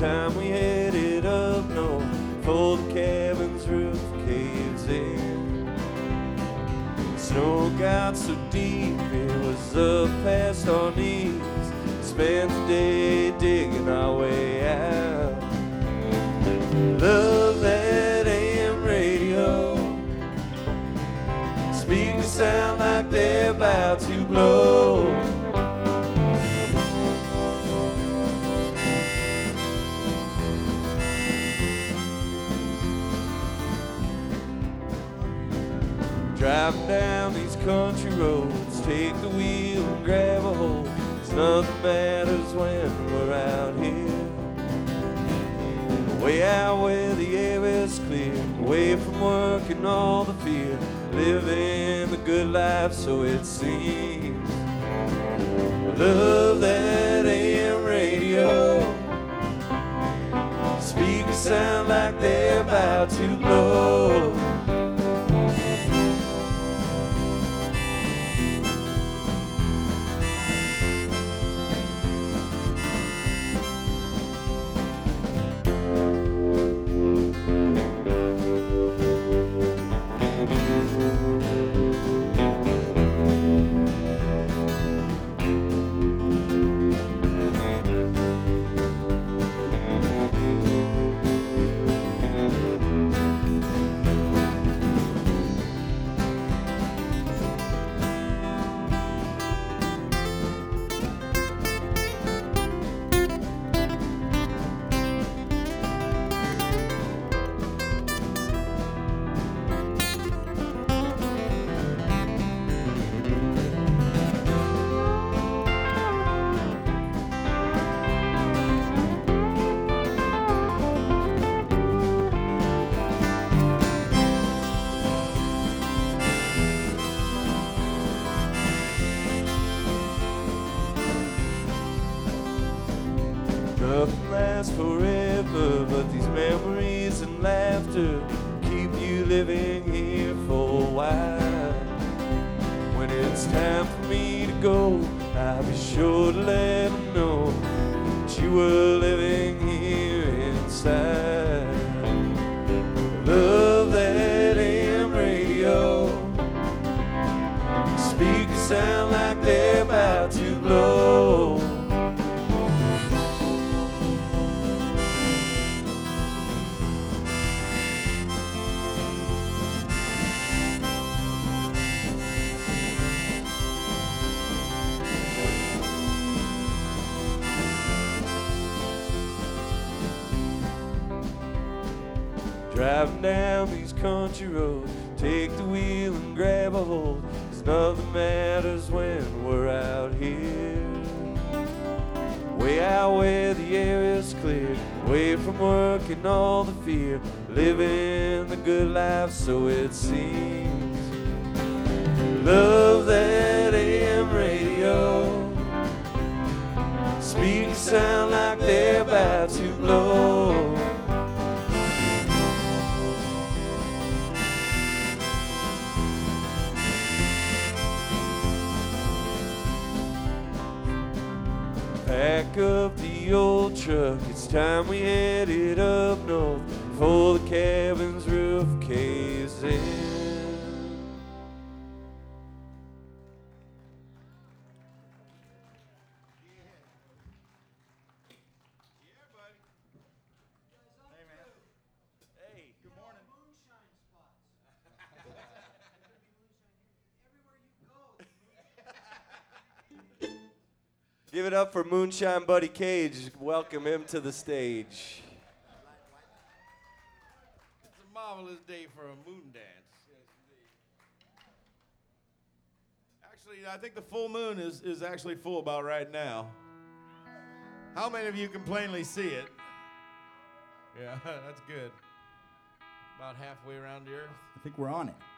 time we headed up north before the cabin's roof caves in. The snow got so deep it was up past our knees. Spent the day digging our way out. Love that AM radio. Speakers sound like they're about to blow. Driving down these country roads, take the wheel and grab a hold. 'Cause nothing matters when we're out here. Way out where the air is clear, away from work and all the fear. Living the good life, so it seems. Love that AM radio. Speakers sound like they're about to blow. Nothing lasts forever, but these memories and laughter keep you living here for a while. When it's time for me to go, I'll be sure to let them know that you were living here inside. Love that AM radio. Speakers sound like they're about to blow. Driving down these country roads, take the wheel and grab a hold. 'Cause nothing matters when we're out here. Way out where the air is clear, away from work and all the fear. Living the good life, so it seems. Love that AM radio. Speakers sound like they're about to blow. Pack up the old truck, it's time we headed up north before the cabin's roof caves in. Give it up for Moonshine Buddy Cage. Welcome him to the stage. It's a marvelous day for a moon dance. Yes, indeed. Actually, I think the full moon is actually full about right now. How many of you can plainly see it? Yeah, that's good. About halfway around the earth. I think we're on it.